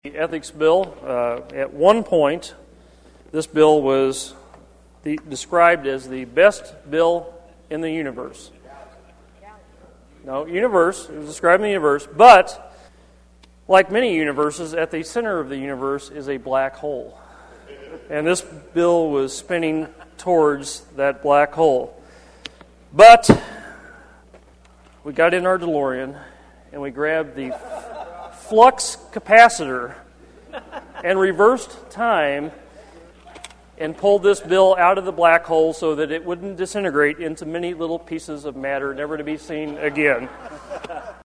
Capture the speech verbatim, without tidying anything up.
The ethics bill, uh, at one point, this bill was the, described as the best bill in the universe. No, universe, it was described in the universe, but like many universes, at the center of the universe is a black hole. And this bill was spinning towards that black hole. But we got in our DeLorean and we grabbed the flux capacitor and reversed time and pulled this bill out of the black hole so that it wouldn't disintegrate into many little pieces of matter never to be seen again.